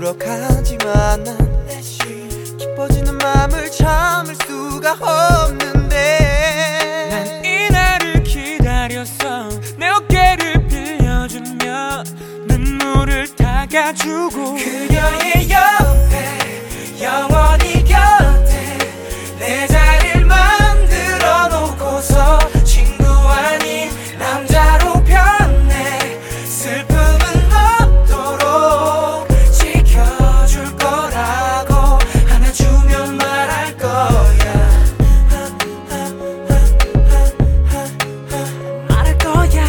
울어가지만 난 기뻐지는 맘을 참을 수가 없는데 난 이날을 기다렸어. 내 어깨를 빌려주며 눈물을 닦아주고 그녀의 옆에 영원히 곁에 내 자리를 만들어 놓고서 친구 아닌 남자로 변해 슬픔은 없도록 지켜줄 거라고 하나 주면 말할 거야. 말할 거야.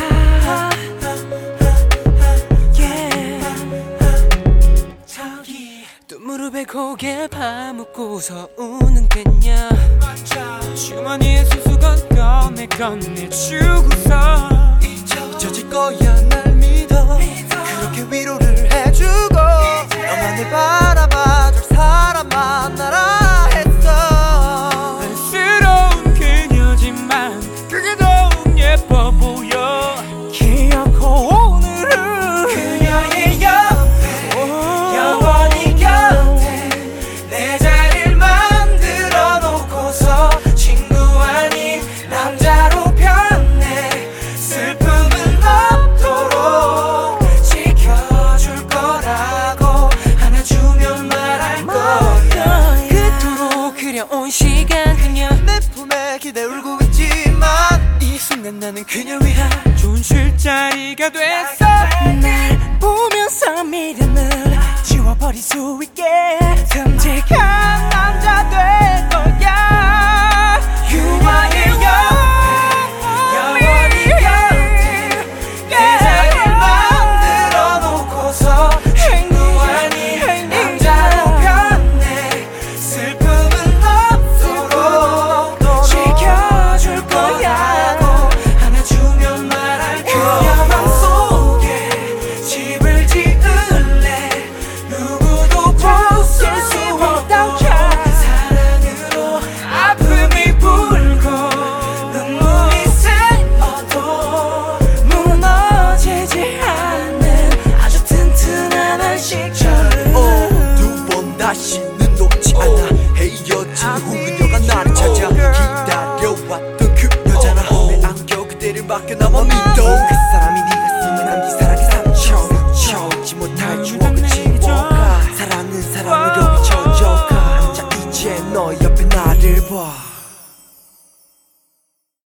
저기 또 무릎에 고개 파묻고서 우는 그녀 주머니에 수수건 꺼내주고서 잊혀질 거야 날 믿어 그렇게 위로를 해주고 너만을 바라봐줄 사람 만나라 했어. 안쓰러운 그녀지만 그게 더욱 예뻐 보여. 기억고 오늘은 그녀의 옆에 영원히 곁에 내 자리를 만들어 놓고서 친구 아닌 남자로 변해 슬픔은 없도록 지켜줄 거라고 하나 주면 말할 거야. 그토록 그려온 시간 그녀 내 품에 기대 울고 있지만 이 순간 나는 그녀 위한 좋은 술자리가 됐어. 날 보면서 미련을 지워버릴 수 있게 듬직한 남자 될 거야. 유아의 영원히 곁에 내 자리를 만들어 놓고서 친구 아닌 남자로 변해 슬픔은 없도록 지켜줄 거야고 하나 주면 말할 거야. 맘속에 집을 지을래 누구도 부술 수 없다고 사랑으로 아픔이 불고 눈물이 새어도 무너지지 않는 아주 튼튼한 한식처럼 두 번 다시는 놓지 않아. 헤어진 후 그녀가 나를 찾아 기다려왔던 그 여자나 내 안겨 그대를 맡겨 나만 믿어 그 사람이 네가 쓰는 안기 사랑의 사랑